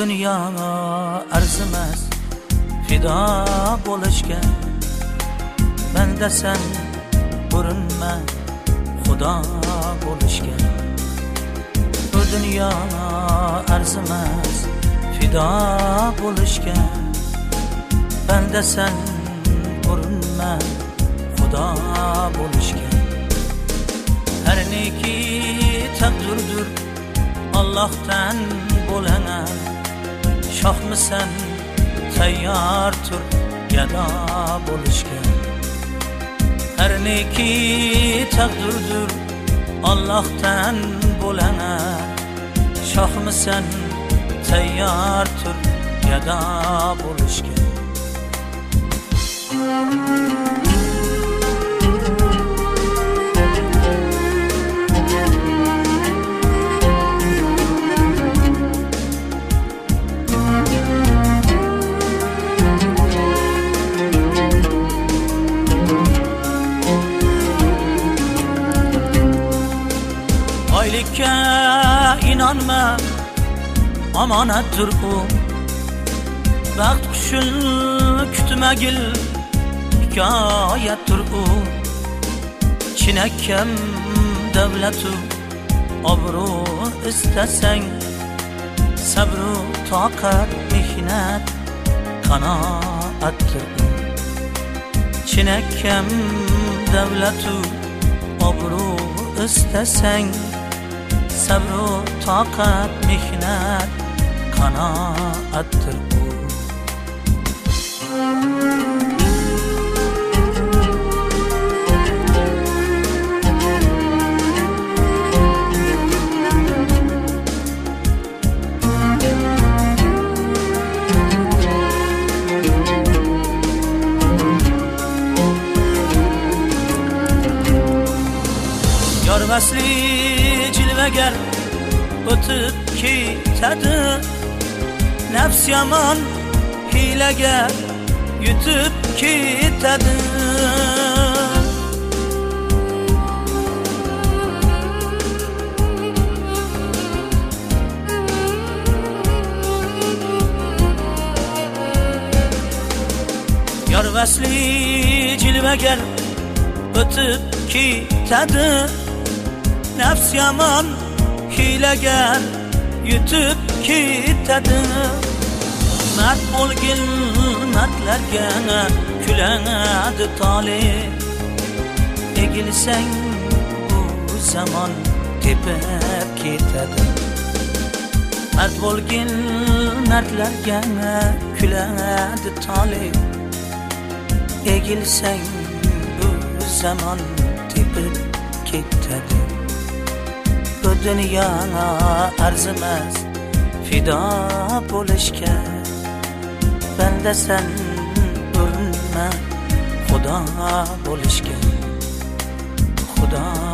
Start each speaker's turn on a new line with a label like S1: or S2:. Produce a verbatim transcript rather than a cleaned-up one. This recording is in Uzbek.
S1: dünya arzimas fido bo'lishga, banda sen urinma xudo bo'lishga. Bu dünya arzimas fido bo'lishga, banda sen urinma xudo bo'lishga. Her neki takdirdir Allah'tan bo'lana, shohmisan tayyor tur gado bo'lishga. Her neki takdirdir Allah'tan bo'lana, shohmisan tayyor tur gado bo'lishga. Oylikka inanma, omonatdir u. Baxt qushun kutmagil, hikoyatdir u. Chinakam davlatu obro' istasang, sabru toqat mehnat qanoatdir u. Chinakam davlatu obro' istasang, sabru toqat mehnat qanoatdir u. Yorvasli jilvagar o'tib ketadi, nafs yomon hiylagar yutib ketadi. Yorvasli jilvagar o'tib ketadi, nafs yomon hiylagar yutib ketadi. Mard bo'lgin mardlarga kuladi tole, egilsang bu zamon tepib ketadi. Mard bo'lgin mardlarga kuladi tole, egilsang bu zamon tepib ketadi. Bu dünya arzimas fido bo'lishga, banda sen urinma xudo bo'lishga, xudo